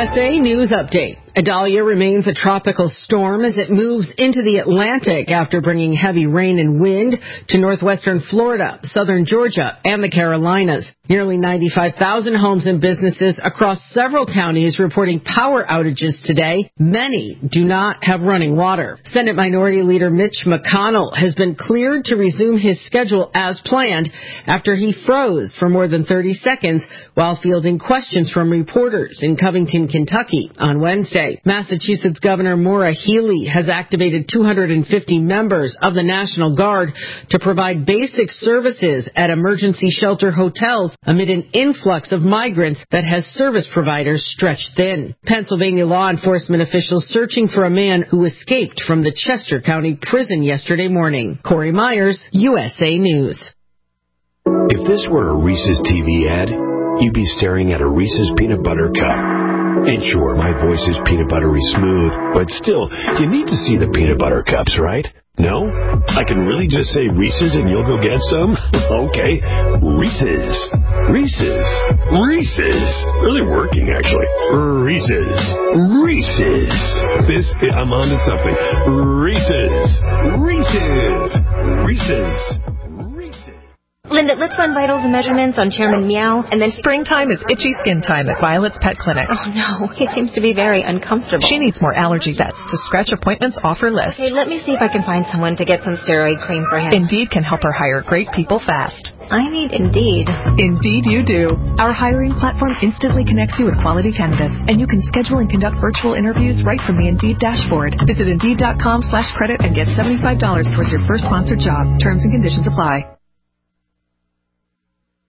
USA News Update. Idalia remains a tropical storm as it moves into the Atlantic after bringing heavy rain and wind to northwestern Florida, southern Georgia, and the Carolinas. Nearly 95,000 homes and businesses across several counties reporting power outages today. Many do not have running water. Senate Minority Leader Mitch McConnell has been cleared to resume his schedule as planned after he froze for more than 30 seconds while fielding questions from reporters in Covington, Kentucky on Wednesday. Massachusetts Governor Maura Healey has activated 250 members of the National Guard to provide basic services at emergency shelter hotels amid an influx of migrants that has service providers stretched thin. Pennsylvania law enforcement officials searching for a man who escaped from the Chester County prison yesterday morning. Corey Myers, USA News. If this were a Reese's TV ad, you'd be staring at a Reese's peanut butter cup. And sure, my voice is peanut buttery smooth, but still, you need to see the peanut butter cups, right? No? I can really just say Reese's and you'll go get some? Okay. Reese's. Reese's. Reese's. Really working, actually. Reese's. Reese's. I'm on to something. Reese's. Reese's. Reese's. Linda, let's run vitals and measurements on Chairman Meow, and then... Springtime is itchy skin time at Violet's Pet Clinic. Oh, no. He seems to be very uncomfortable. She needs more allergy vets to scratch appointments off her list. Okay, let me see if I can find someone to get some steroid cream for him. Indeed can help her hire great people fast. I need Indeed. Indeed you do. Our hiring platform instantly connects you with quality candidates, and you can schedule and conduct virtual interviews right from the Indeed dashboard. Visit Indeed.com/credit and get $75 towards your first sponsored job. Terms and conditions apply.